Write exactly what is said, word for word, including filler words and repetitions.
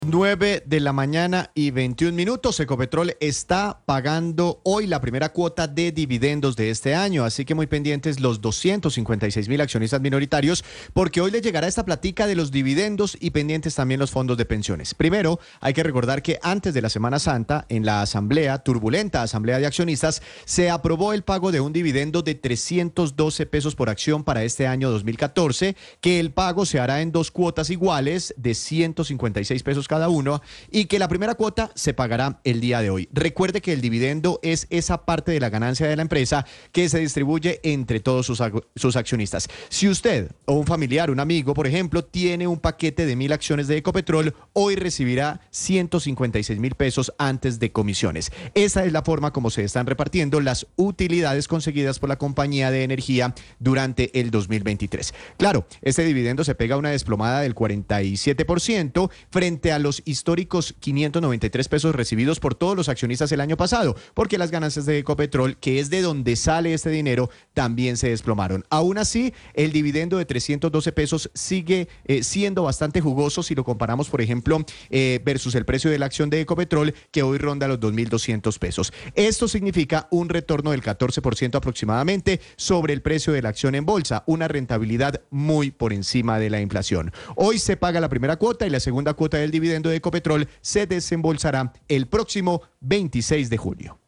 Nueve de la mañana y veintiún minutos. Ecopetrol está pagando hoy la primera cuota de dividendos de este año, así que muy pendientes los doscientos cincuenta y seis mil accionistas minoritarios, porque hoy les llegará esta platica de los dividendos y pendientes también los fondos de pensiones. Primero, hay que recordar que antes de la Semana Santa, en la asamblea, turbulenta asamblea de accionistas, se aprobó el pago de un dividendo de trescientos doce pesos por acción para este año dos mil catorce, que el pago se hará en dos cuotas iguales de ciento cincuenta y seis pesos cada uno, y que la primera cuota se pagará el día de hoy. Recuerde que el dividendo es esa parte de la ganancia de la empresa que se distribuye entre todos sus, sus accionistas. Si usted o un familiar, un amigo, por ejemplo, tiene un paquete de mil acciones de Ecopetrol, hoy recibirá ciento cincuenta y seis mil pesos antes de comisiones. Esa es la forma como se están repartiendo las utilidades conseguidas por la compañía de energía durante el dos mil veintitrés. Claro, este dividendo se pega una desplomada del cuarenta y siete por ciento frente a los históricos quinientos noventa y tres pesos recibidos por todos los accionistas el año pasado, porque las ganancias de Ecopetrol, que es de donde sale este dinero, también se desplomaron. Aún así, el dividendo de trescientos doce pesos sigue eh, siendo bastante jugoso si lo comparamos, por ejemplo, eh, versus el precio de la acción de Ecopetrol, que hoy ronda los dos mil doscientos pesos. Esto significa un retorno del catorce por ciento aproximadamente sobre el precio de la acción en bolsa, una rentabilidad muy por encima de la inflación. Hoy se paga la primera cuota y la segunda cuota del dividendo de Ecopetrol se desembolsará el próximo veintiséis de julio.